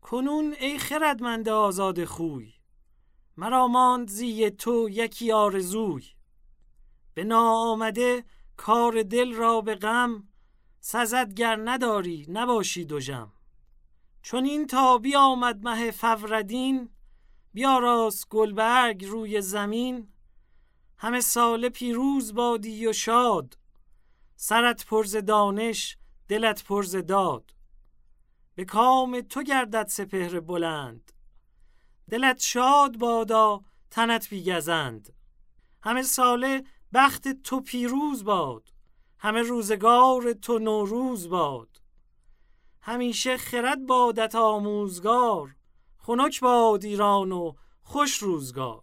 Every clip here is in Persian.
کنون ای خردمند آزاد خوی، مرا ماند زی تو یکی آرزوی. به ناآمده کار دل را به غم، سزد گر نداری نباشی دژم. چون این تا بیامد مه فروردین، بیاراست گلبرگ روی زمین. همه ساله پیروز بادی و شاد، سرت پر ز دانش دلت پر ز داد. به کام تو گردد سپهر بلند، دلت شاد بادا تنت بی گزند. همه ساله بخت تو پیروز باد، همه روزگار تو نوروز باد. همیشه خرد بادت آموزگار، خنک باد ایران و خوش روزگار.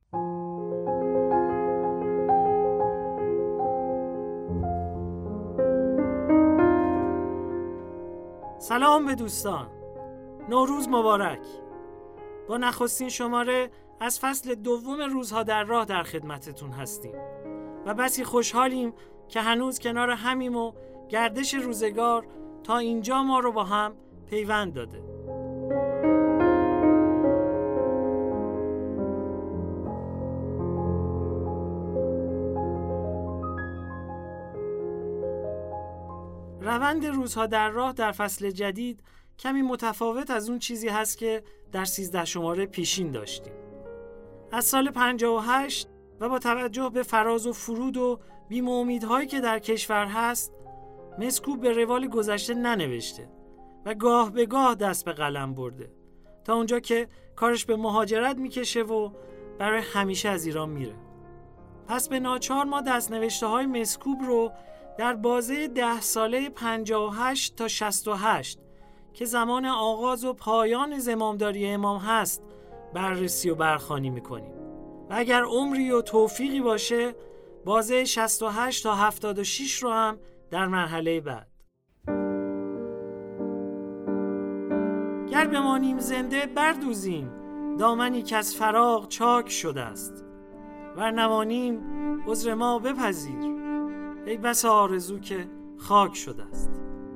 سلام به دوستان، نوروز مبارک. با نخستین شماره از فصل دوم روزها در راه در خدمتتون هستیم و بسی خوشحالیم که هنوز کنار همیم و گردش روزگار تا اینجا ما رو با هم پیوند داده. روند روزها در راه در فصل جدید کمی متفاوت از اون چیزی هست که در 13 شماره پیشین داشتیم. از سال 58 و با توجه به فراز و فرود و بیم امیدهایی که در کشور هست، مسکوب به روال گذشته ننوشته و گاه به گاه دست به قلم برده تا اونجا که کارش به مهاجرت میکشه و برای همیشه از ایران میره. پس به ناچار ما دستنوشته های مسکوب رو در بازه 10 ساله 58 تا 68 که زمان آغاز و پایان زمامداری امام هست بررسی و برخوانی میکنیم و اگر عمری و توفیقی باشه بازه 68 تا 76 رو هم در مرحله بعد. گر بمانیم زنده بردوزیم دامنی که از فراق چاک شده است، ور نمانیم عذر ما بپذیر ای بس آرزو که خاک شده است.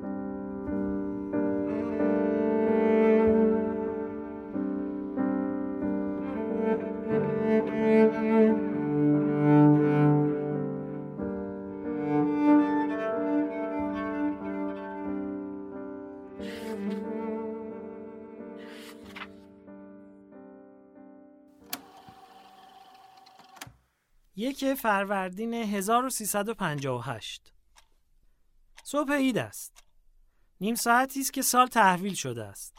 یک فروردین 1358 صبح عید است. نیم ساعتی است که سال تحویل شده است.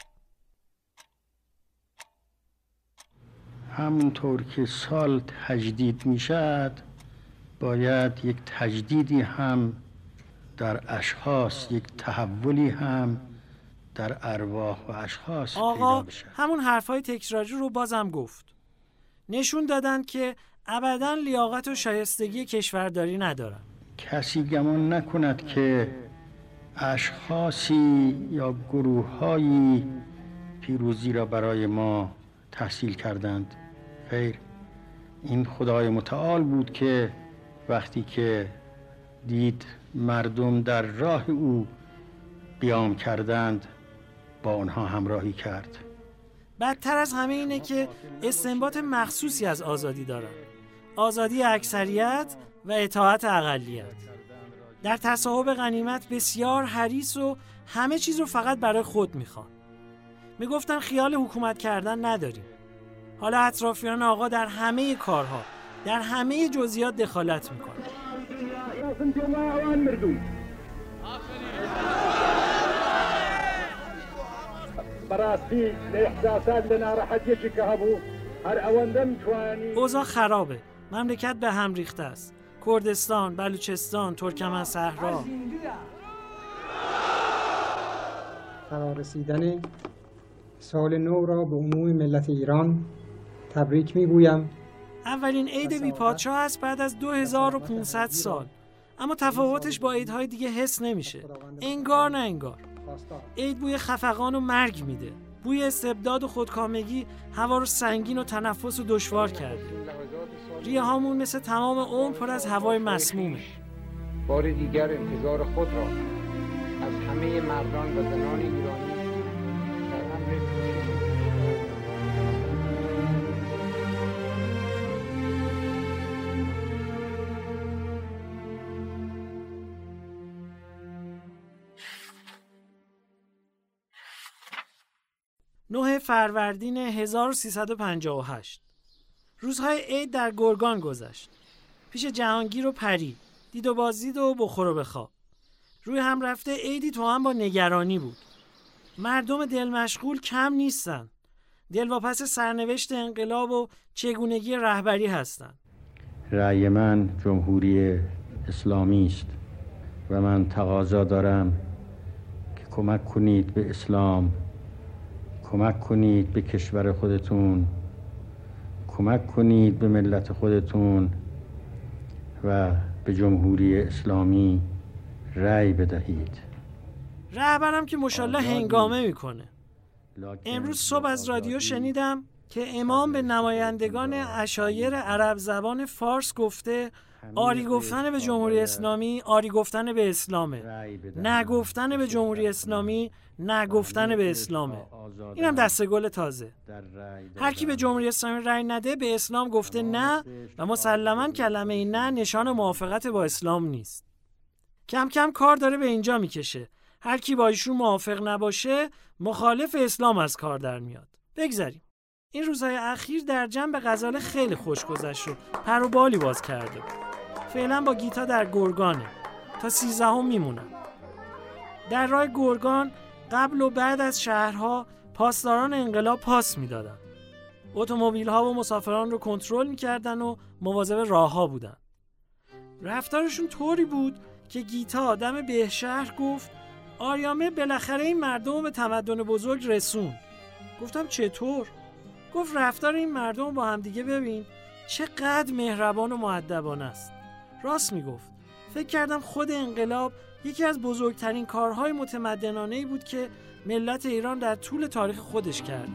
همونطور که سال تجدید می شد باید یک تجدیدی هم در اشخاص، یک تحولی هم در ارواح و اشخاص پیدا بشه. همون حرفای تکراری رو بازم گفت. نشون دادن که ابداً لیاقت و شایستگی کشورداری ندارن. کسی گمان نکند که اشخاصی یا گروه‌هایی پیروزی را برای ما تحصیل کردند. خیر، این خدای متعال بود که وقتی که دید مردم در راه او قیام کردند با آنها همراهی کرد. بدتر از همه اینه که استنباط مخصوصی از آزادی دارن. آزادی اکثریت و اطاعت اقلیت. در تصاحب غنیمت بسیار حریص و همه چیز رو فقط برای خود میخوان. میگفتن خیال حکومت کردن نداریم. حالا اطرافیان آقا در همه کارها، در همه جزئیات دخالت میکنن. اوضاع خرابه. مملکت به هم ریخته است. کردستان، بلوچستان، ترکمن صحرا. فرارسیدن سال نو را به عموم ملت ایران تبریک میگویم. اولین عید بی پادشاه است بعد از 2500 سال. اما تفاوتش با عیدهای دیگه حس نمیشه. انگار نه انگار. عید بوی خفقان و مرگ میده. بوی استبداد و خودکامگی هوا رو سنگین و تنفس رو دشوار کرده. ریه هامون مثل تمام عمر پر از هوای مسمومه. بار دیگر انتظار خود را از همه مردان و زنان ایرانی در امر 9 فروردین 1358. روزهای عید در گرگان گذشت. پیش جهانگیر و پری دید و بازدید و بخور و بخواب. روی هم رفته عیدی تو هم با نگرانی بود. مردم دل مشغول کم نیستن. دلواپس سرنوشت انقلاب و چگونگی رهبری هستن. رأی من جمهوری اسلامی است و من تقاضا دارم که کمک کنید به اسلام، کمک کنید به کشور خودتون، کمک کنید به ملت خودتون و به جمهوری اسلامی رأی بدهید. رهبرم که ماشاءالله هنگامه میکنه. امروز صبح از رادیو شنیدم که امام به نمایندگان عشایر عرب زبان فارس گفته آری گفتن به جمهوری اسلامی آری گفتن به اسلامه، نه گفتن به جمهوری اسلامی نه گفتن به اسلامه. اینم دسته گل تازه. هر کی به جمهوری اسلامی رأی نده به اسلام گفته نه و مسلماً کلمه نه نشان موافقت با اسلام نیست. کم کم کار داره به اینجا میکشه. هر کی با ایشون موافق نباشه مخالف اسلام از کار در میاد. بگذاریم. این روزهای اخیر در جنب غزال خیلی خوش گذشت و پر و بالی باز کرده بود. فعلا با گیتا در گرگانه. تا 13 میمونن. در راه گرگان قبل و بعد از شهرها پاسداران انقلاب پاس میدادن. اتومبیل‌ها و مسافران رو کنترل میکردن و مواظب راه‌ها بودن. رفتارشون طوری بود که گیتا آدم بهشهر گفت آریامه بالاخره این مردم رو به تمدن بزرگ رسون. گفتم چطور؟ گفت رفتار این مردم رو با هم دیگه ببین چقدر مهربان و مؤدبانه است. راست میگفت. فکر کردم خود انقلاب یکی از بزرگترین کارهای متمدنانه‌ای بود که ملت ایران در طول تاریخ خودش کرده.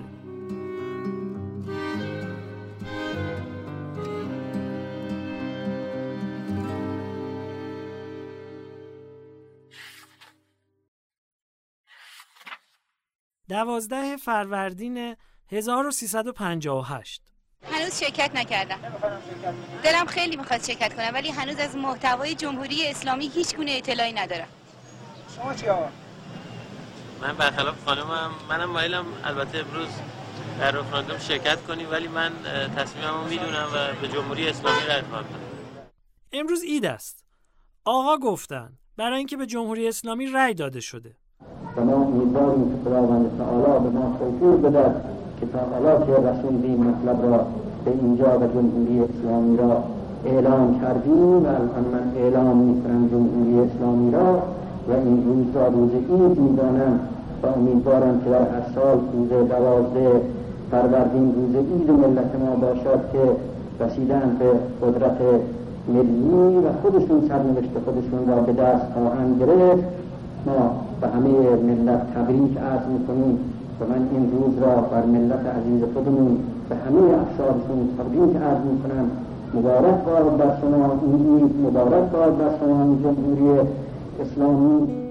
دوازده فروردین 1358. هنوز شرکت نکردم. دلم خیلی میخواد شرکت کنم ولی هنوز از محتوای جمهوری اسلامی هیچ گونه اطلاعی ندارم. شما چی آقا؟ من برخلاف خانمم منم مایلم البته امروز در رفراندوم شرکت کنیم ولی من تصمیممو میدونم و به جمهوری اسلامی رأی خواهم داد. امروز عید است. آقا گفتن برای اینکه به جمهوری اسلامی رأی داده شده. و ما امیدواریم که خداوند تعالی به ما توفیق بدهد که تا حالا که رسوندیم مطلب را به اینجا و جمهوری اسلامی را اعلام کردیم و الان من اعلام میکنم جمهوری اسلامی را و این روز را روز عید میدانم و امیدوارم که در هر سال روز 12 فروردین روز عید ملت ما باشد که رسیدن به قدرت ملی و خودشون سرنوشت خودشون را به دست خواهند گرفت. ما به همه ملت تبریک عرض میکنیم و من این روز را بر ملت عزیز خودمون به همه افرادشون تبریک عرض میکنم. مبارک باد بر شما این عید، مبارک باد بر شما این جمهوری اسلامی.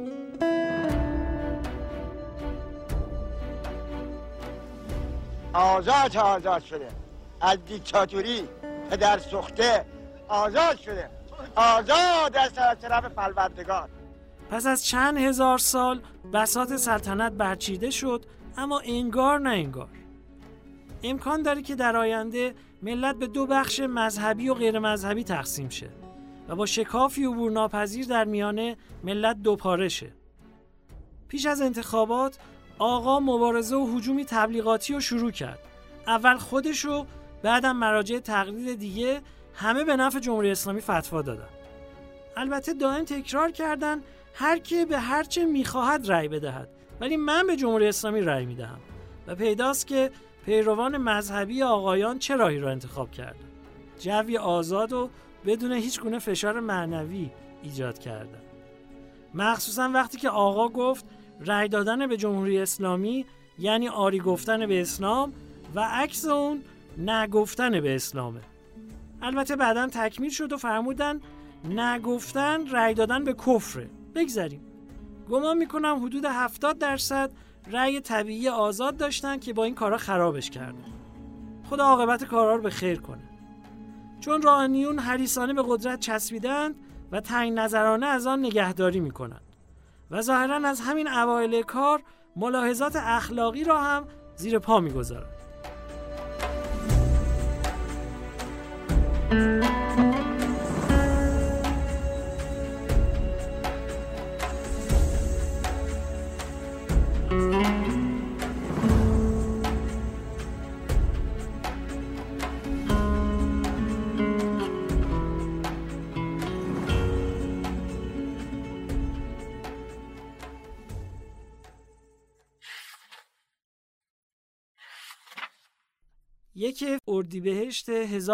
آزاد شده از دیکتاتوری پدر سوخته، آزاد شده، آزاد از طرف پروردگار. پس از چند هزار سال بساط سلطنت برچیده شد، اما انگار نه انگار. امکان داره که در آینده ملت به دو بخش مذهبی و غیر مذهبی تقسیم شه و با شکافی عبور ناپذیر در میانه ملت دوپاره شه. پیش از انتخابات آقا مبارزه و هجومی تبلیغاتی رو شروع کرد. اول خودشو، بعدم مراجع تقلید دیگه، همه به نفع جمهوری اسلامی فتوا دادن. البته دائم تکرار کردن هر کی به هر چه میخواهد رأی بدهد، ولی من به جمهوری اسلامی رأی میدهم و پیداست که پیروان مذهبی آقایان چه راهی را انتخاب کردند. جوی آزاد و بدون هیچ گونه فشار معنوی ایجاد کردند. مخصوصا وقتی که آقا گفت رأی دادن به جمهوری اسلامی یعنی آری گفتن به اسلام و عکس اون نگفتن به اسلامه. البته بعداً تکمیل شد و فرمودن نگفتن رأی دادن به کفره. بگذاریم. گمان میکنم حدود 70% رأی طبیعی آزاد داشتن که با این کارا خرابش کردن. خدا عاقبت کارا رو به خیر کنه. چون روحانیون حریصانه به قدرت چسبیدند و تنگ نظرانه از آن نگهداری میکنند و ظاهراً از همین اوایل کار ملاحظات اخلاقی را هم زیر پا میگذارد. یک اردیبهشت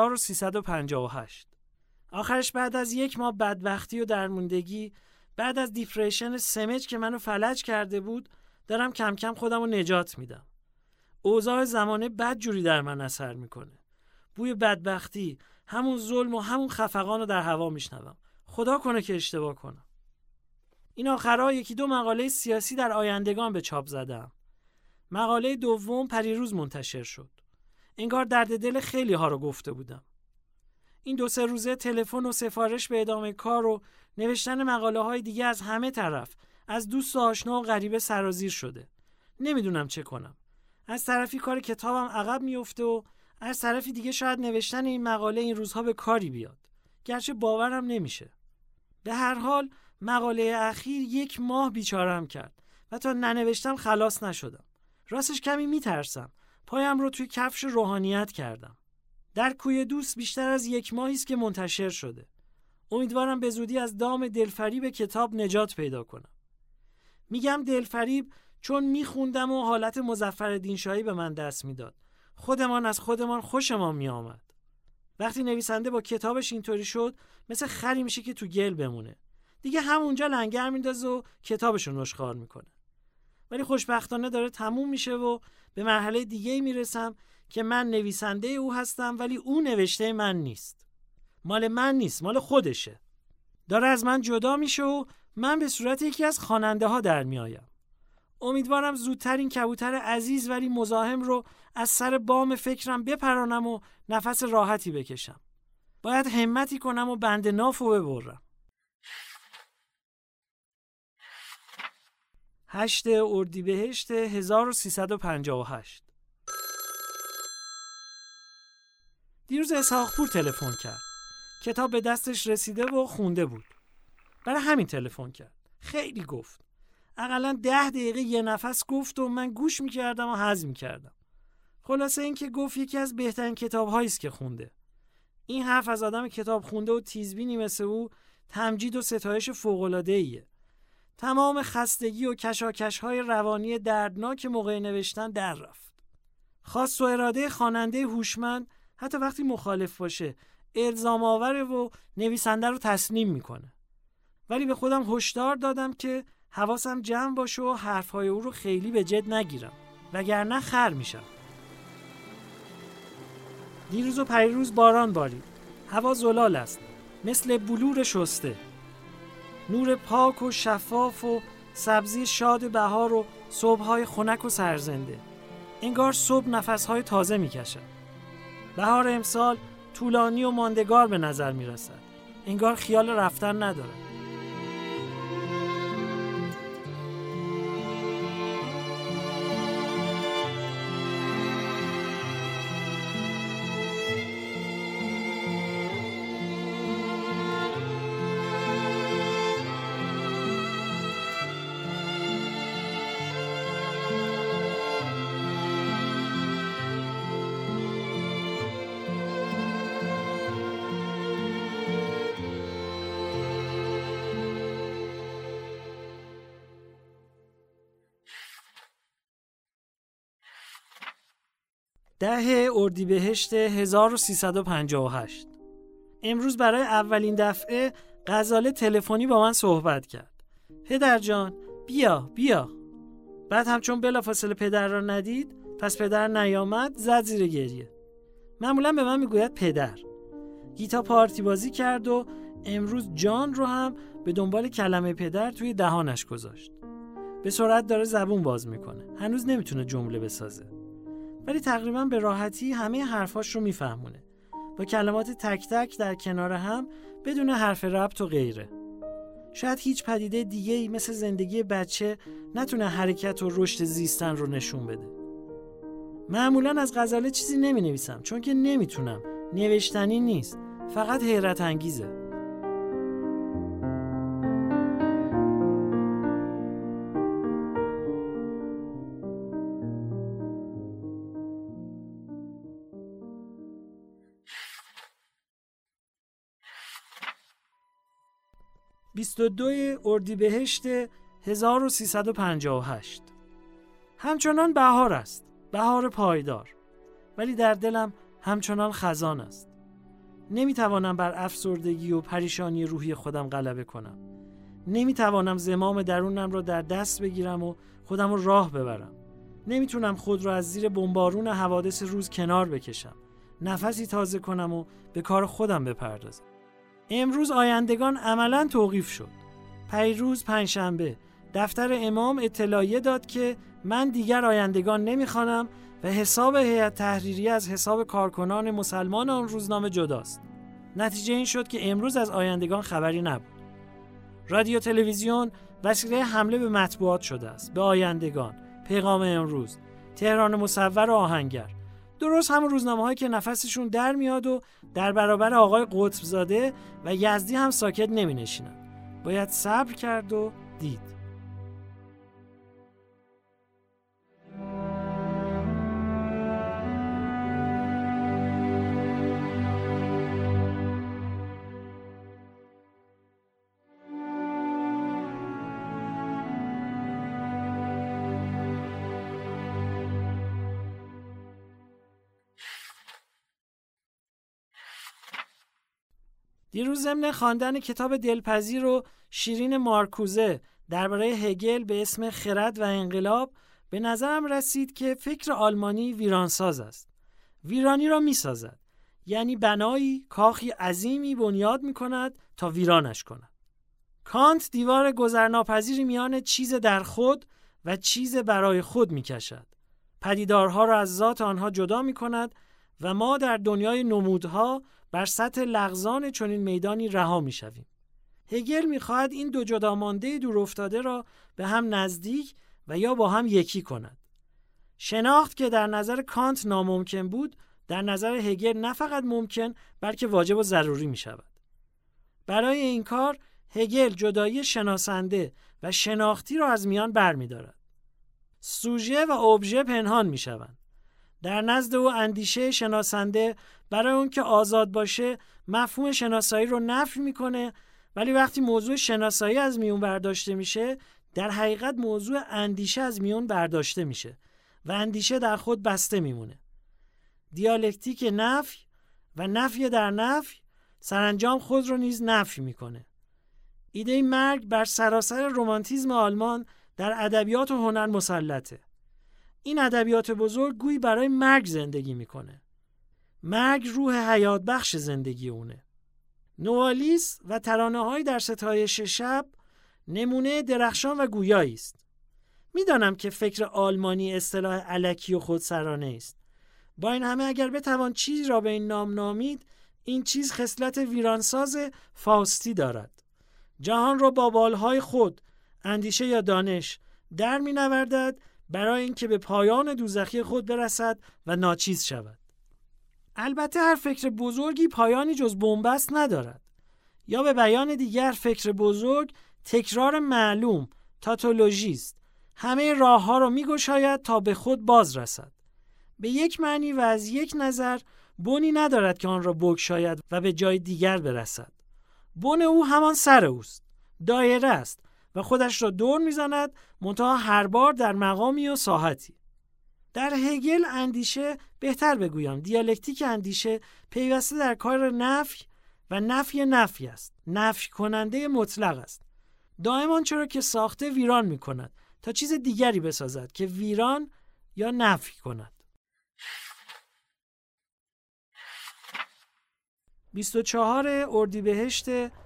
1358. آخرش بعد از 1 ماه بدبختی و درموندگی، بعد از دیپریشن سمج که منو فلج کرده بود، دارم کم کم خودم رو نجات میدم. اوضاع زمانه بد جوری در من اثر میکنه. بوی بدبختی، همون ظلم و همون خفقان رو در هوا میشنوم. خدا کنه که اشتباه کنم. این آخرها 1-2 مقاله سیاسی در آیندگان به چاپ زدم. مقاله دوم پریروز منتشر شد. انگار درد دل خیلی ها رو گفته بودم. این 2-3 روزه تلفن و سفارش به ادامه کار و نوشتن مقاله های دیگه از همه طرف، از دوست و آشنا و غریبه سرازیر شده. نمیدونم چه کنم. از طرفی کار کتابم عقب میفته و از طرفی دیگه شاید نوشتن این مقاله این روزها به کاری بیاد. گرچه باورم نمیشه. به هر حال مقاله اخیر 1 ماه بیچارم کرد و تا ننوشتم خلاص نشدم. راستش کمی میترسم. پایم رو توی کفش روحانیت کردم. در کوی دوست بیشتر از 1 ماهی است که منتشر شده. امیدوارم به زودی از دام دلفریب کتاب نجات پیدا کنم. میگم دلفریب چون میخوندم و حالت مظفرالدین شاهی به من دست میداد. خودمان از خودمان خوشمان میآمد. وقتی نویسنده با کتابش اینطوری شد، مثل خری میشه که تو گل بمونه. دیگه همونجا لنگر میندازه و کتابشو نشخوار میکنه. ولی خوشبختانه داره تموم میشه و به مرحله دیگه‌ای میرسم که من نویسنده او هستم ولی او نوشته من نیست. مال من نیست، مال خودشه. داره از من جدا میشه و من به صورت یکی از خواننده ها در میایم. امیدوارم زودتر این کبوتر عزیز ولی مزاحم رو از سر بام فکرم بپرانم و نفس راحتی بکشم. باید همتی کنم و بند نافو ببرم. 8 اردیبهشت 1358. دیروز اسحاقپور تلفن کرد. کتاب به دستش رسیده و خونده بود. برای همین تلفن کرد. خیلی گفت. اقلاً 10 دقیقه یه نفس گفت و من گوش میکردم و هضم میکردم. خلاصه این که گفت یکی از بهترین کتاب‌هایی است که خونده. این حرف از آدم کتاب خونده و تیزبینی مثل او تمجید و ستایش فوق‌العاده‌ایه. تمام خستگی و کشاکش‌های روانی دردناک موقع نوشتن در رفت. خواست و اراده خواننده هوشمند حتی وقتی مخالف باشه الزام آوره و نویسنده رو تسلیم میکنه. ولی به خودم هشدار دادم که حواسم جمع باشه و حرفهای او رو خیلی به جد نگیرم وگرنه خر میشم. دیروز و پریروز باران بارید. هوا زلال است، مثل بلور شسته. نور پاک و شفاف و سبزی شاد بهار و صبح‌های خنک و سرزنده. انگار صبح نفس‌های تازه می‌کشد. بهار امسال طولانی و ماندگار به نظر می‌رسد. انگار خیال رفتن ندارد. ده اردیبهشت 1358. امروز برای اولین دفعه غزاله تلفنی با من صحبت کرد. پدر جان بیا. بعد هم چون بلافاصله پدر را ندید، پس پدر نیامد، زد زیر گریه. معمولا به من میگوید پدر. گیتا پارتی بازی کرد و امروز جان رو هم به دنبال کلمه پدر توی دهانش گذاشت. به سرعت داره زبون باز میکنه. هنوز نمیتونه جمله بسازه. ولی تقریبا به راحتی همه حرفاش رو میفهمونه. با کلمات تک تک در کنار هم بدون حرف ربط و غیره. شاید هیچ پدیده دیگه‌ای مثل زندگی بچه نتونه حرکت و رشد زیستن رو نشون بده. معمولاً از غزاله چیزی نمی نویسم چون که نمیتونم. نوشتنی نیست، فقط حیرت انگیزه. (22 اردیبهشت 1358) همچنان بهار است، بهار پایدار، ولی در دلم همچنان خزان است. نمیتوانم بر افسردگی و پریشانی روحی خودم غلبه کنم. نمیتوانم زمام درونم را در دست بگیرم و خودم را راه ببرم. نمیتونم خود را از زیر بمبارون حوادث روز کنار بکشم. نفسی تازه کنم و به کار خودم بپردازم. امروز آیندگان عملاً توقیف شد. پیروز پنجشنبه دفتر امام اطلاعیه داد که من دیگر آیندگان نمیخوانم و حساب هیئت تحریریه از حساب کارکنان مسلمان آن روزنامه جداست. نتیجه این شد که امروز از آیندگان خبری نبود. رادیو تلویزیون وسیله حمله به مطبوعات شده است، به آیندگان، پیغام امروز، تهران مصور و آهنگر. درست همون روزنامه‌هایی که نفسشون در میاد و در برابر آقای قطبزاده و یزدی هم ساکت نمی‌نشینن. باید صبر کرد و دید. دیروز ضمن خواندن کتاب دلپذیر و شیرین مارکوزه درباره هگل به اسم خرد و انقلاب به نظرم رسید که فکر آلمانی ویرانساز است. ویرانی را می سازد. یعنی بنایی، کاخی عظیمی بنیاد می کند تا ویرانش کند. کانت دیوار گذرناپذیری میان چیز در خود و چیز برای خود می کشد. پدیدارها را از ذات آنها جدا می کند و ما در دنیای نمودها بر سطح لغزان چنین میدانی رها می شویم. هگل می خواهد این دو جدا مانده دور افتاده را به هم نزدیک و یا با هم یکی کند. شناخت که در نظر کانت ناممکن بود، در نظر هگل نه فقط ممکن بلکه واجب و ضروری می شود. برای این کار هگل جدایی شناسنده و شناختی را از میان بر می دارد. سوژه و ابژه پنهان می شوند. در نزد او اندیشه شناسنده برای اون که آزاد باشه مفهوم شناسایی رو نفی میکنه، ولی وقتی موضوع شناسایی از میون برداشته میشه در حقیقت موضوع اندیشه از میون برداشته میشه و اندیشه در خود بسته میمونه. دیالکتیک نفی و نفی در نفی سرانجام خود رو نیز نفی میکنه. ایده مرگ بر سراسر رمانتیسم آلمان در ادبیات و هنر مسلطه. این ادبیات بزرگ گویی برای مرگ زندگی میکنه. مرگ روح حیات بخش زندگی اونه. نوالیس و ترانه‌های در ستایش شب نمونه درخشان و گویایی است. میدانم که فکر آلمانی اصطلاح الکی و خودسرانه است. با این همه اگر بتوان چیزی را به این نام نامید، این چیز خصلت ویرانساز فاusتی دارد. جهان را با بالهای خود، اندیشه یا دانش، در می‌نوردد برای اینکه به پایان دوزخی خود برسد و ناچیز شود. البته هر فکر بزرگی پایانی جز بنبست ندارد. یا به بیان دیگر فکر بزرگ تکرار معلوم، تاتولوژی است. همه راه‌ها را می‌گشاید تا به خود باز رسد. به یک معنی و از یک نظر بنی ندارد که آن را بگشاید و به جای دیگر برسد. بن او همان سر اوست. دایره است و خودش را دور می‌زند، منتها هر بار در مقامی و ساحتی. در هگل اندیشه، بهتر بگویم دیالکتیک اندیشه، پیوسته در کار نفی و نفی است. نفی کننده مطلق است. دائم آنچه را که ساخته ویران می کند تا چیز دیگری بسازد که ویران یا نفی کند. 24 اردیبهشت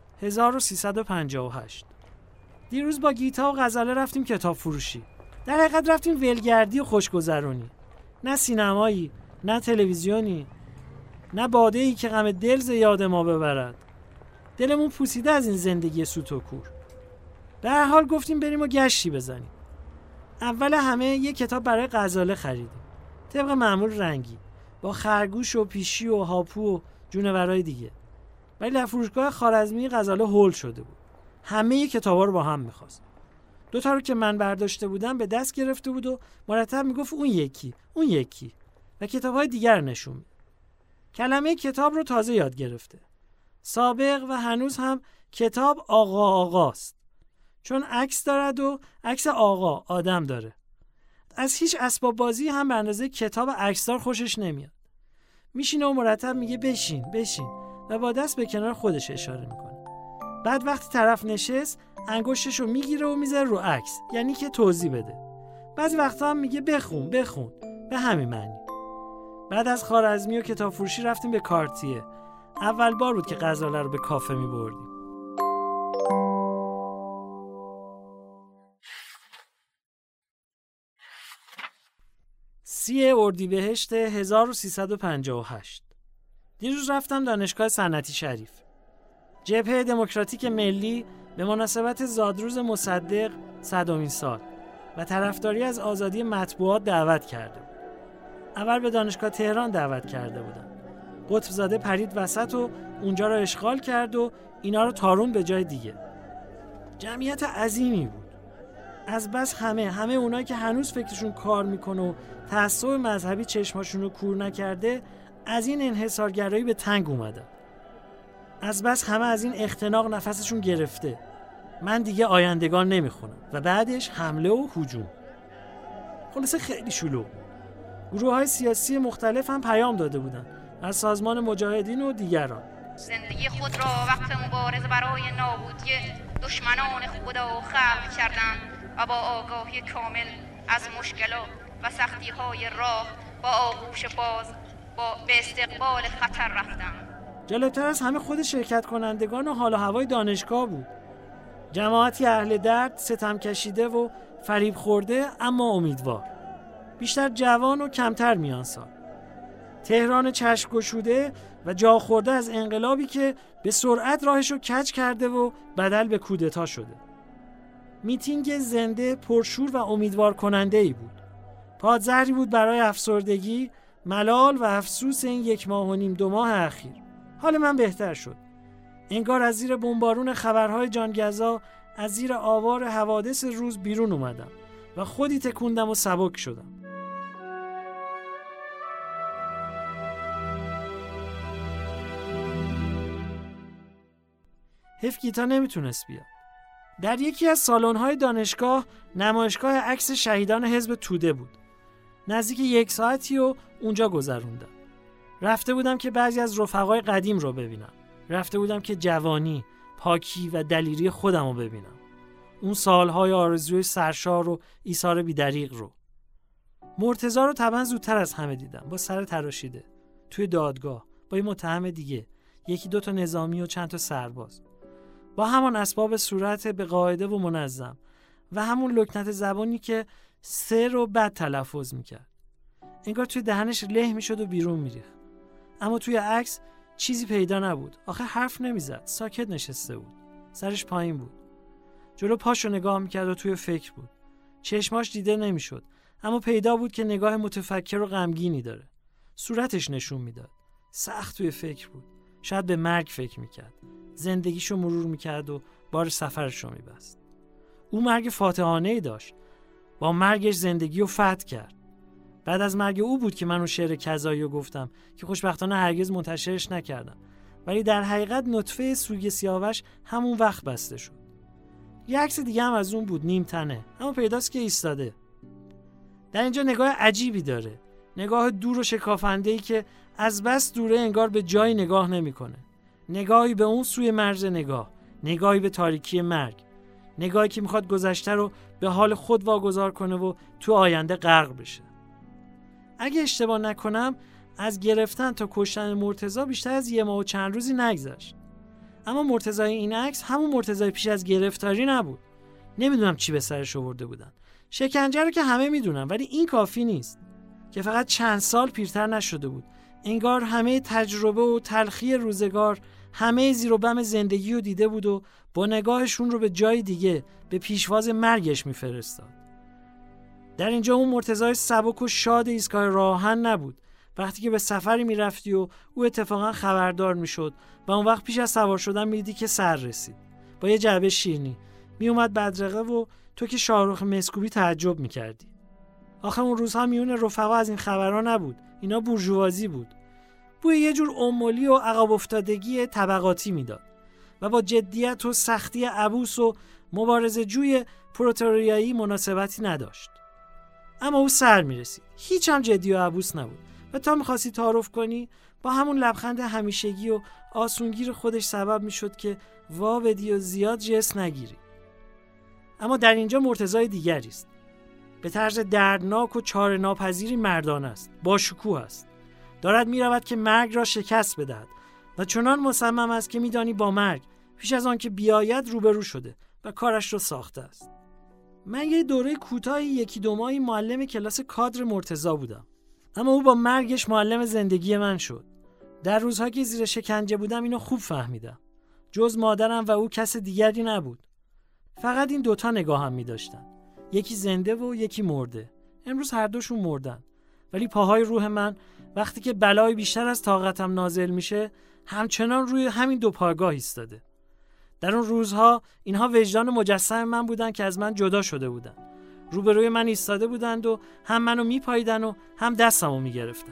1358 دیروز با گیتا و غزاله رفتیم کتاب فروشی. در حقیقت رفتیم ولگردی و خوشگذرونی. نه سینمایی، نه تلویزیونی، نه باده‌ای که غم دل ز یاد ما ببرد. دلمون پوسیده از این زندگی سوت و کور. به هر حال گفتیم بریم و گشتی بزنیم. اول همه یک کتاب برای غزاله خریدیم. طبق معمول رنگی با خرگوش و پیشی و هاپو و جونورای دیگه. ولی در فروشگاه خوارزمی غزاله هول شده بود. همه کتابا رو با هم می‌خواست. 2 تا رو که من برداشته بودم به دست گرفته بود و مرتب میگفت اون یکی و کتاب‌های دیگر نشون می‌داد. کلمه کتاب رو تازه یاد گرفته. سابق و هنوز هم کتاب آقاست. چون عکس دارد و عکس آقا آدم داره. از هیچ اسباب بازی هم به اندازه کتاب عکسدار خوشش نمیاد. میشینه و مرتب میگه بشین و با دست به کنار خودش اشاره میکنه. بعد وقتی طرف نشست انگشتش رو میگیره و میذاره رو عکس، یعنی که توضیح بده. بعضی وقتا هم میگه بخون به همین معنی. بعد از خوارزمی و کتاب فروشی رفتیم به کارتیه. اول بار بود که غزاله رو به کافه میبردیم. 30 اردیبهشت 1358. دیروز رفتم دانشگاه صنعتی شریف. جبهه دموکراتیک ملی به مناسبت زادروز مصدق 100مین سال و طرفداری از آزادی مطبوعات دعوت کرده بود. اول به دانشگاه تهران دعوت کرده بودن. قطبزاده پرید وسط و اونجا رو اشغال کرد و اینا رو تارون به جای دیگه. جمعیت عظیمی بود. از بس همه اونایی که هنوز فکرشون کار میکنه و تعصب مذهبی چشماشون رو کور نکرده از این انحصارگرایی به تنگ اومدن. از بس همه از این اختناق نفسشون گرفته. من دیگه آیندگان نمیخونم و بعدش حمله و هجوم. خلاصه خیلی شلوغ. گروه‌های سیاسی مختلف هم پیام داده بودن از سازمان مجاهدین و دیگران. زندگی خود را وقت مبارزه برای نابودی دشمنان خدا خلق کردند و با آگاهی کامل از مشکلات و سختی‌های راه با آغوش باز به استقبال خطر رفتند. جالبتر از همه خود شرکت کنندگان و حال و هوای دانشگاه بود. جماعتی اهل درد، ستم کشیده و فریب خورده اما امیدوار. بیشتر جوان و کمتر میان سال. تهران چشم گشوده و جا خورده از انقلابی که به سرعت راهشو کج کرده و بدل به کودتا شده. میتینگ زنده، پرشور و امیدوار کننده ای بود. پادزهری بود برای افسردگی، ملال و افسوس این 1.5 ماه 2 ماه اخیر. حال من بهتر شد. انگار از زیر بمبارون خبرهای جانگزا، از زیر آوار حوادث روز بیرون اومدم و خودی تکوندم و سبک شدم. حیف گیتا نمیتونست بیاد. در یکی از سالن‌های دانشگاه نمایشگاه عکس شهیدان حزب توده بود. نزدیک 1 ساعتی و اونجا گذروندم. رفته بودم که بعضی از رفقای قدیم رو ببینم. رفته بودم که جوانی، پاکی و دلیری خودم رو ببینم. اون سالهای آرزوی سرشار و ایثار بی‌دریغ رو. مرتضی رو طبعا زودتر از همه دیدم، با سر تراشیده، توی دادگاه، با یه متهم دیگه، 1-2 تا نظامی و چند تا سرباز. با همان اسباب صورت به قاعده و منظم و همون لکنت زبانی که سه رو بد تلفظ میکرد. انگار توی دهنش له میشد و بیرون میریخت. اما توی عکس چیزی پیدا نبود. آخه حرف نمیزد، ساکت نشسته بود. سرش پایین بود. جلو پاشو نگاه میکرد و توی فکر بود. چشماش دیده نمیشد، اما پیدا بود که نگاه متفکر و غمگینی داره. صورتش نشون میداد. سخت توی فکر بود. شاید به مرگ فکر میکرد. زندگیشو مرور میکرد و بار سفرشو میبست. او مرگ فاتحانه‌ای داشت. با مرگش زندگیو فتح کرد. بعد از مرگ او بود که من اون شعر کذاییو گفتم که خوشبختانه هرگز منتشرش نکردم. ولی در حقیقت نطفه سوگ سیاوش همون وقت بسته شد. یه عکس دیگه هم از اون بود، نیم تنه، اما پیداست که ایستاده. در اینجا نگاه عجیبی داره. نگاه دور و شکافنده‌ای که از بس دوره انگار به جایی نگاه نمی‌کنه. نگاهی به اون سوی مرز نگاه، نگاهی به تاریکی مرگ، نگاهی که میخواد گذشته رو به حال خود واگذار کنه و تو آینده غرق بشه. اگه اشتباه نکنم از گرفتن تا کشتن مرتضی بیشتر از 1 ماه و چند روزی نگذشت. اما مرتضی این عکس همون مرتضی پیش از گرفتاری نبود. نمیدونم چی به سرش آورده بودن. شکنجه رو که همه میدونن، ولی این کافی نیست. که فقط چند سال پیرتر نشده بود. انگار همه تجربه و تلخی روزگار، همه زیر و بم زندگی رو دیده بود و با نگاهشون رو به جای دیگه، به پیشواز مرگش میفرستاد. در اینجا اون مرتضای سبک و شاد ایستگاه راه آهن نبود. وقتی که به سفری میرفتی و او اتفاقا خبردار میشد و اون وقت پیش از سوار شدن میدیدی که سر رسید با یه جعبه شیرینی میومد بدرقه و تو که شاهرخ مسکوبی تعجب میکردی. آخه اون روزها میون رفقا از این خبرها نبود. اینا بورژوازی بود. بوی یه جور امولی و عقب افتادگی طبقاتی میداد و با جدیت و سختی عبوس و مبارزه جوی پروتوریایی مناسبتی نداشت. اما او سر میرسید. هیچ هم جدی و عبوس نبود و تا میخواستی تعارف کنی با همون لبخند همیشگی و آسونگیر خودش سبب میشد که وا بدی و زیاد جس نگیری. اما در اینجا مرتضای دیگری است. به طرز دردناک و چاره ناپذیری مردانه است. با شکوه است. دارد میرود که مرگ را شکست بدهد و چنان مصمم است که میدانی با مرگ پیش از آن که بیاید روبرو شده و کارش را ساخته است. من یه دوره کوتاهی 1-2 ماهی معلم کلاس کادر مرتضی بودم. اما او با مرگش معلم زندگی من شد. در روزها که زیر شکنجه بودم اینو خوب فهمیدم. جز مادرم و او کس دیگری نبود. فقط این 2 نگاهم می‌داشتن. یکی زنده و یکی مرده. امروز هر دوشون مردن. ولی پاهای روح من وقتی که بلای بیشتر از طاقتم نازل میشه همچنان روی همین 2 پایگاه ایستاده. در اون روزها اینها وجدان مجسم من بودن که از من جدا شده بودن. روبروی من ایستاده بودند و هم منو میپاییدن و هم دستمو میگرفتن.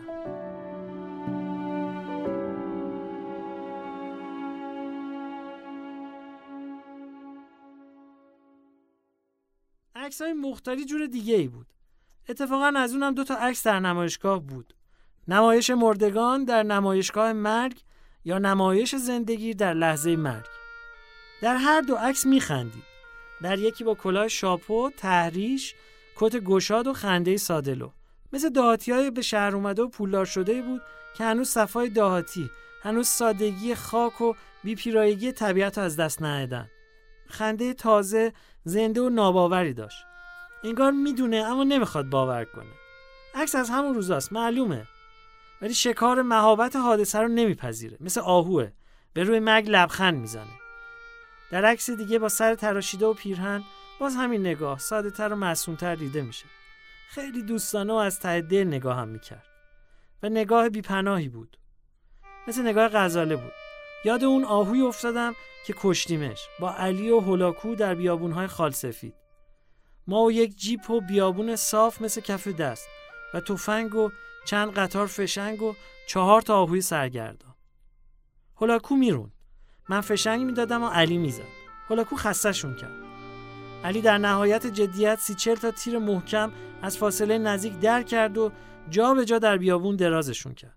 عکسای مختاری جور دیگه ای بود. اتفاقا از اونم 2 عکس در نمایشگاه بود. نمایش مردگان در نمایشگاه مرگ یا نمایش زندگی در لحظه مرگ. در هر 2 عکس میخندید. در یکی با کلاه شاپو، تحریش، کت گشاد و خنده ساده‌لو. مثل دهاتی‌های به شهر اومده و پولدار شده بود که هنوز صفای دهاتی، هنوز سادگی خاک و بی‌پیرایگی طبیعت از دست ندادن. خنده تازه، زنده و ناباوری داشت. انگار میدونه اما نمیخواد باور کنه. عکس از همون روزاست، معلومه. ولی شکار مهابت حادثه رو نمیپذیره. مثل آهوه. به روی مرگ لبخند میزنه. در عکس دیگه با سر تراشیده و پیرهن باز همین نگاه ساده‌تر و معصوم‌تر دیده میشه. خیلی دوستانه و از ته دل نگاهم میکرد. و نگاه بی‌پناهی بود. مثل نگاه غزاله بود. یاد اون آهوی افتادم که کشتیمش با علی و هولاکو در بیابون‌های خالسفید. ما و یک جیپ و بیابون صاف مثل کف دست و تفنگ و چند قطار فشنگ و 4 آهوی سرگردان. هولاکو میرون. من فشنگ میدادم و علی میزد. هولاکو خسته‌شون کرد. علی در نهایت جدیت 30-40 تا تیر محکم از فاصله نزدیک در کرد و جا به جا در بیابون درازشون کرد.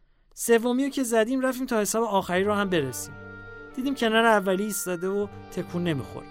سومیو که زدیم رفتیم تا حساب آخری رو هم برسیم. دیدیم کنار اولی ایستاده و تکون نمیخوره.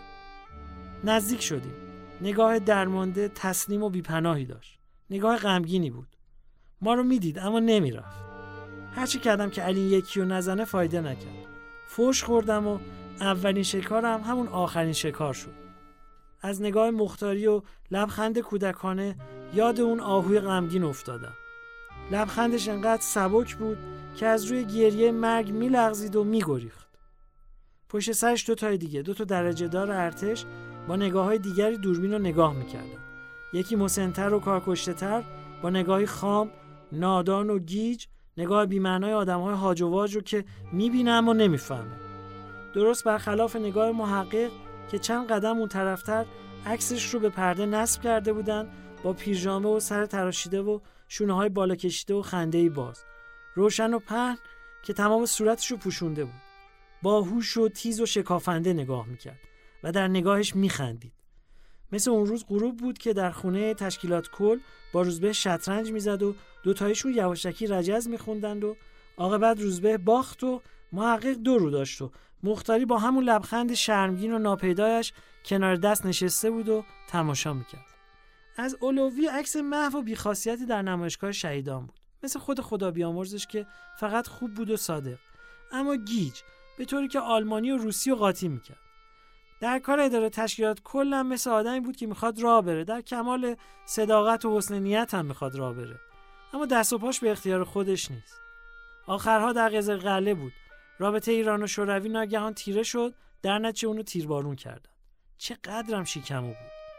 نزدیک شدیم. نگاه درمانده، تسلیم و بی‌پناهی داشت. نگاه غمگینی بود. ما رو میدید اما نمیرفت. هرچی کردم که علی یکی رو نزنه فایده نکرد. فوش خوردم و اولین شکارم همون آخرین شکار شد. از نگاه مختاری و لبخند کودکانه یاد اون آهوی غمگین افتادم. لبخندش انقدر سبک بود که از روی گریه مرگ میلغزید و میگریخت. پشت سرش 2 دیگه، 2 درجه دار ارتش با نگاه‌های دیگری دوربین رو نگاه می‌کردن. یکی مسن‌تر و کارکشته‌تر با نگاهی خام، نادان و گیج، نگاه بی‌معنای آدم‌های هاج و واج رو که می‌بینه اما نمی‌فهمه. درست برخلاف نگاه محقق که چند قدم اون طرفتر عکسش رو به پرده نصب کرده بودن با پیژامه و سر تراشیده و شونه‌های بالا کشیده و خنده‌ای باز. روشن و پهن که تمام صورتش رو پوشونده بود. باهوش و تیز و شکافنده نگاه می‌کرد و در نگاهش می‌خندید. مثل اون روز غروب بود که در خونه تشکیلات کل با روزبه شطرنج می‌زد و 2 تایشون یواشکی رجز می‌خوندند و عاقبت روزبه باخت و محقق 2 رو داشت و مختاری با همون لبخند شرمگین و ناپیدایش کنار دست نشسته بود و تماشا می‌کرد. از اولوی عکس محو و بی‌خاصیتی در نمایشگاه شهیدان بود. مثل خود خدا بیامرزش که فقط خوب بود و صادق، اما گیج، به طوری که آلمانی و روسی رو قاطی می‌کرد. در کار اداره تشکیلات کلا مثل آدمی بود که میخواد راه بره، در کمال صداقت و حسن نیت هم میخواد راه بره، اما دست و پاش به اختیار خودش نیست. آخرها در قزلقلعه بود. رابطه ایران و شوروی ناگهان تیره شد، در نتیجه اونو تیربارون کردن. چقدرم شیکمو بود.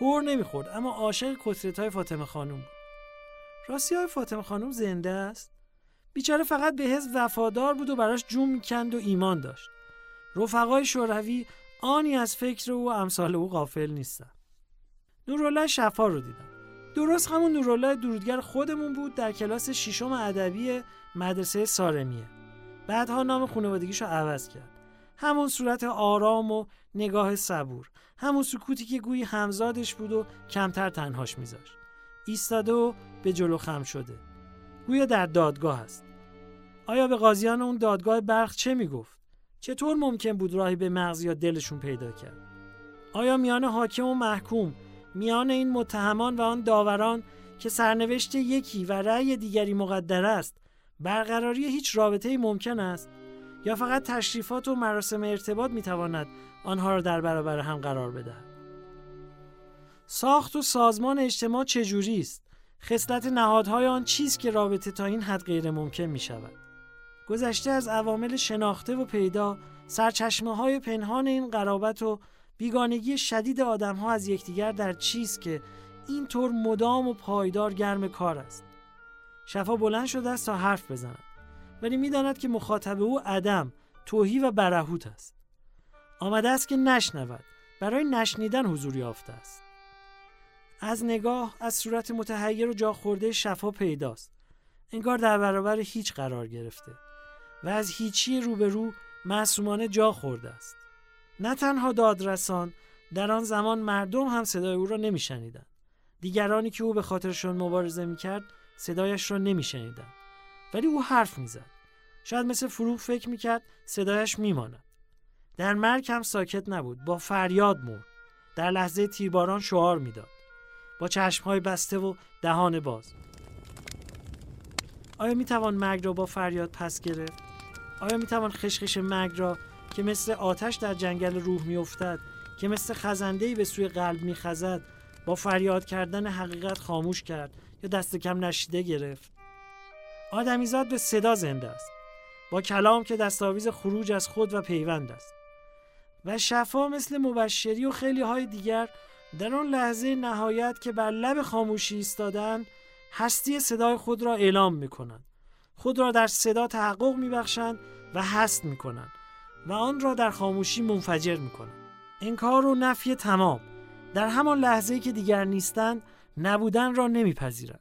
پر نمیخورد، اما عاشق کتلت‌های فاطمه خانم بود. راستی های فاطمه خانم زنده است؟ بیچاره فقط به حزب وفادار بود و براش جون میکند و ایمان داشت. رفقای شوروی آنی از فکر او و امثال او غافل نیستن. نورالله شفا رو دیدم. درست همون نورالله درودگر خودمون بود، در کلاس ششم ادبی مدرسه سارمیه. بعدها نام خانوادگیشو عوض کرد. همون صورت آرام و نگاه صبور، همون سکوتی که گویی همزادش بود و کمتر تنهاش میذاشت. ایستاده و به جلو خم شده، گویا در دادگاه است. آیا به قاضیان اون دادگاه بلخ چه میگفت؟ چطور ممکن بود راهی به مغز یا دلشون پیدا کرد؟ آیا میان حاکم و محکوم، میان این متهمان و آن داوران که سرنوشت یکی و رأی دیگری مقدر است، برقراری هیچ رابطه‌ای ممکن است؟ یا فقط تشریفات و مراسم ارتباط میتواند آنها را در برابر هم قرار بدهد؟ ساخت و سازمان اجتماع چجوری است؟ خصلت نهادهای آن چیست که رابطه تا این حد غیر ممکن می شود؟ گذشته از عوامل شناخته و پیدا، سرچشمه‌های پنهان این قرابت و بیگانگی شدید آدم‌ها از یکدیگر در چیست که اینطور مدام و پایدار گرم کار است؟ شفا بلند شده است تا حرف بزند، ولی می‌داند که مخاطب او عدم، تهی و برهوت است. آمده است که نشنود، برای نشنیدن حضور یافته است. از نگاه، از صورت متحیر و جا خورده شفا پیداست. انگار در برابر هیچ قرار گرفته و از هیچی روبرو معصومانه جا خورده است. نه تنها دادرسان، در آن زمان مردم هم صدای او را نمی‌شنیدند. دیگرانی که او به خاطرشون مبارزه می‌کرد صدایش را نمی‌شنیدند. ولی او حرف می‌زد. شاید مثل فروغ فکر می‌کرد صدایش می‌ماند. در مرگ هم ساکت نبود، با فریاد مرد. در لحظه تیرباران شعار می‌داد، با چشم‌های بسته و دهان باز. آیا می‌توان مرگ را با فریاد پس گرفت؟ آیا می‌توان خشخش مرگ را که مثل آتش در جنگل روح می‌افتد، که مثل خزنده‌ای به سوی قلب می‌خزد، با فریاد کردن حقیقت خاموش کرد یا دست کم نشیده گرفت؟ آدمیزاد به صدا زنده است، با کلام که دستاویز خروج از خود و پیوند است. و شفا مثل مبشری و خیلی های دیگر در آن لحظه نهایت که بر لب خاموشی ایستادند، هستی صدای خود را اعلام می‌کنند. خود را در صدا تحقق می‌بخشند و هست می‌کنند و آن را در خاموشی منفجر می‌کنند. انکار و نفی تمام. در همان لحظه‌ای که دیگر نیستند، نبودن را نمی‌پذیرند.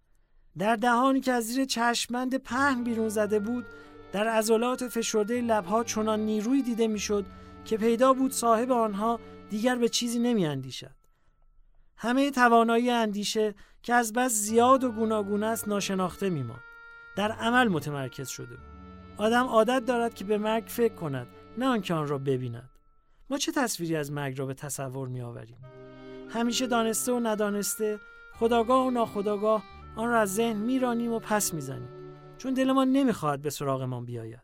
در دهانی که از زیر چشم‌بند پهن بیرون زده بود، در عضلات فشرده لب‌ها چنان نیرویی دیده می‌شد که پیدا بود صاحب آنها دیگر به چیزی نمی‌اندیشد. همه توانایی اندیشه که از بس زیاد و گوناگون است ناشناخته می‌ماند. در عمل متمرکز شده بود. آدم عادت دارد که به مرگ فکر کند، نه آنکه آن را ببیند. ما چه تصویری از مرگ را به تصور می‌آوریم؟ همیشه دانسته و ندانسته، خودآگاه و ناخودآگاه آن را از ذهن می‌رانیم و پس می‌زنیم، چون دلمان نمی‌خواهد به سراغمان بیاید.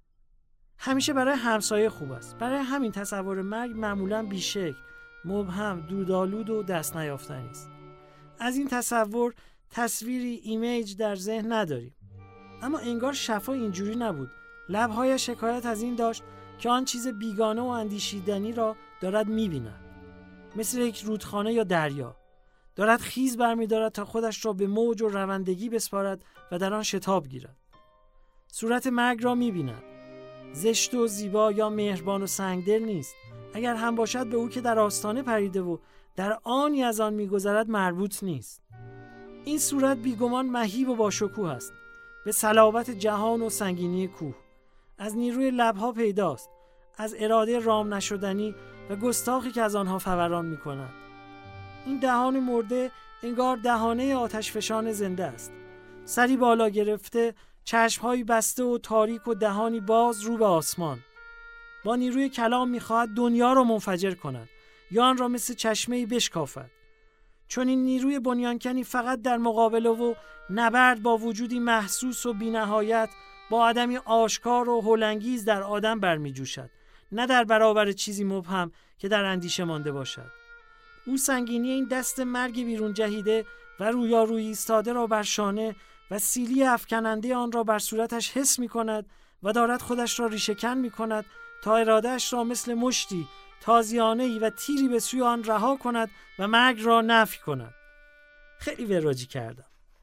همیشه برای همسایه خوب است. برای همین تصور مرگ معمولاً بی‌شکل، مبهم، دودآلود و دست نیافتنی است. از این تصور تصویری ایمیج در ذهن نداریم. اما انگار شفا اینجوری نبود. لب‌هایش حکایت از این داشت که آن چیز بیگانه و اندیشیدنی را دارد می‌بیند. مثل یک رودخانه یا دریا. دارد خیز برمی‌دارد تا خودش را به موج و روندگی بسپارد و در آن شتاب گیرد. صورت مرگ را می‌بیند. زشت و زیبا یا مهربان و سنگدل نیست. اگر هم باشد به او که در آستانه پریده و در آنی از آن می‌گذرد مربوط نیست. این صورت بیگمان مهیب و باشکوه است، به صلابت جهان و سنگینی کوه. از نیروی لب‌ها پیداست، از اراده رام نشدنی و گستاخی که از آنها فوران می‌کند. این دهان مرده انگار دهانه آتش فشان زنده است. سری بالا گرفته، چشم‌هایی بسته و تاریک و دهانی باز رو به آسمان. با نیروی کلام می‌خواهد دنیا را منفجر کند یا آن را مثل چشمه‌ای بشکافد. چون این نیروی بنیانکنی فقط در مقابله و نبرد با وجودی محسوس و بی‌نهایت، با آدمی آشکار و هولانگیز در آدم برمی‌جوشد، نه در برابر چیزی مبهم که در اندیشه مانده باشد. او سنگینی این دست مرگ بیرون جهیده و رویارویی ایستاده را بر شانه و سیلی افکننده آن را بر صورتش حس می‌کند و دارد خودش را ریشه‌کن می‌کند تا اراده‌اش را مثل مشتی تازیانه‌ای و تیری به سوی آن رها کند و مرگ را نفی کند. خیلی وراجی کردم.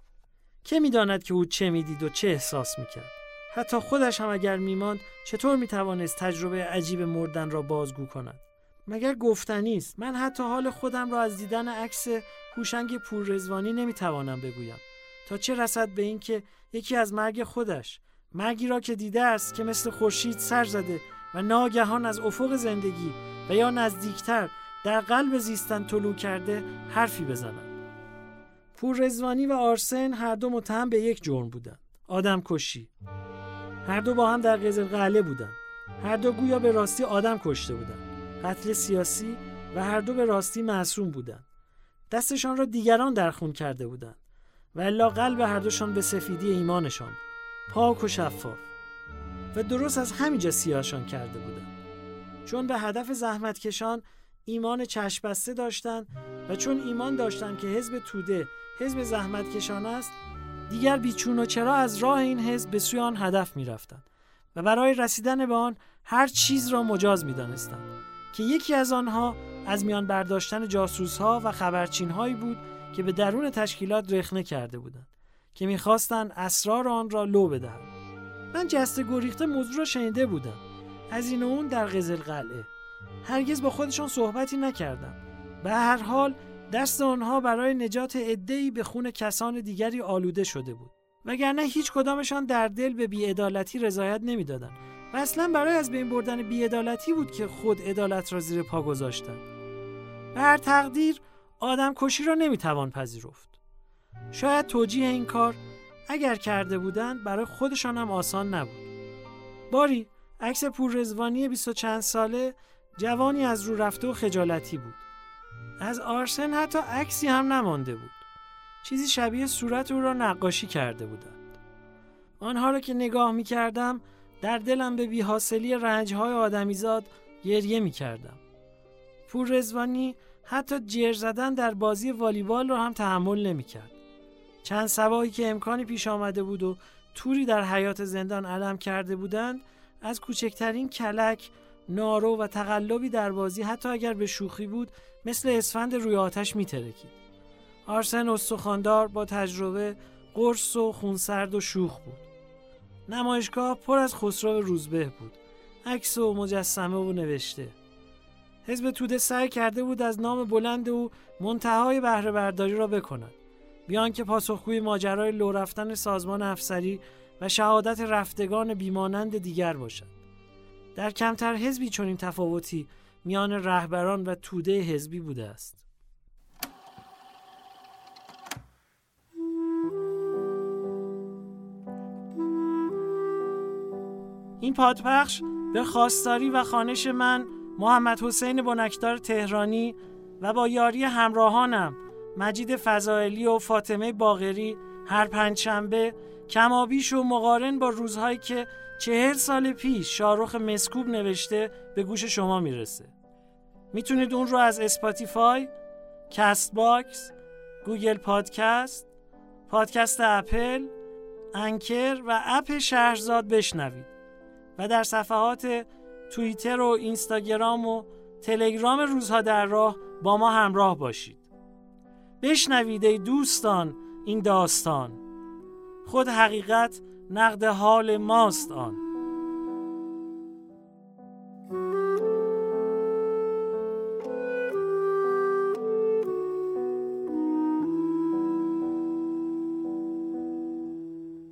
که می‌داند که او چه می‌دید و چه احساس می‌کرد؟ حتی خودش هم اگر می‌ماند چطور می‌توانست تجربه عجیب مردن را بازگو کند؟ مگر گفتنی است؟ من حتی حال خودم را از دیدن عکس هوشنگ پوررضوانی نمی‌توانم بگویم، تا چه رسد به این که یکی از مرگ خودش، مرگی را که دیده است که مثل خورشید سر زده و ناگهان از افق زندگی و یا نزدیکتر در قلب زیستن طلوع کرده حرفی بزند. پوررضوانی و آرسن هر دو متهم به یک جرم بودند: آدم کشی. هر دو با هم در قزلقلعه بودند. هر دو گویا به راستی آدم کشته بودند. قتل سیاسی و هر دو به راستی معصوم بودند. دستشان را دیگران در خون کرده بودند و الا قلب هر دوشان به سفیدی ایمانشان بود، پاک و شفاف، و درست از همینجا سیاهشان کرده بودند. چون به هدف زحمتکشان ایمان چشم بسته داشتند و چون ایمان داشتند که حزب توده حزب زحمتکشان است، دیگر بیچون و چرا از راه این حزب به سوی آن هدف می رفتند و برای رسیدن به آن هر چیز را مجاز می دانستند، که یکی از آنها از میان برداشتن جاسوس‌ها و خبرچین‌هایی بود که به درون تشکیلات رخنه کرده بودند، که می‌خواستند اسرار آن را لو بدهند. من جسته گریخته موضوع را شنیده بودم، از این و اون در قزلقلعه. هرگز با خودشان صحبتی نکردم. به هر حال دست آنها برای نجات عده‌ای به خون کسان دیگری آلوده شده بود، وگرنه هیچ کدامشان در دل به بی‌عدالتی رضایت نمی‌دادند و اصلا برای از بین بردن بی‌عدالتی بود که خود عدالت را زیر پا گذاشتند. به هر تقدیر آدم کشی را نمیتوان پذیرفت. شاید توجیه این کار اگر کرده بودند برای خودشان هم آسان نبود. باری عکس پوررضوانی 20 و چند ساله جوانی از رو رفته و خجالتی بود. از آرسن حتی عکسی هم نمانده بود. چیزی شبیه صورت او را نقاشی کرده بودند. آنها را که نگاه می‌کردم در دلم به بی‌حاصلی رنج‌های آدمیزاد گریه می‌کردم. پوررضوانی حتی جر زدن در بازی والیبال را هم تحمل نمی‌کرد. چند صباحی که امکانی پیش آمده بود و توری در حیاط زندان علم کرده بودند، از کوچکترین کلک، نارو و تقلبی در بازی حتی اگر به شوخی بود مثل اسفند روی آتش می‌ترکید. آرسن استخواندار با تجربه، قرص و خونسرد و شوخ بود. نمایشگاه پر از خسرو روزبه بود، عکس و مجسمه و نوشته. حزب توده سعی کرده بود از نام بلند او منتهای بهره برداری را بکند، بیان که پاسخگوی ماجرای لو رفتن سازمان افسری و شهادت رفتگان بیمانند دیگر باشد. در کمتر حزبی چنین تفاوتی میان رهبران و توده حزبی بوده است. این پادپخش به خواستاری و خوانش من محمد حسین بنکدار تهرانی و با یاری همراهانم مجید فضائلی و فاطمه باقری هر پنجشنبه کمابیش و مقارن با روزهایی که 40 سال پیش شاهرخ مسکوب نوشته به گوش شما میرسه. میتونید اون رو از اسپاتیفای، کست باکس، گوگل پادکست، پادکست اپل، انکر و اپ شهرزاد بشنوید و در صفحات توییتر و اینستاگرام و تلگرام روزها در راه با ما همراه باشید. بشنوید ای دوستان این داستان، خود حقیقت نقد حال ماست آن.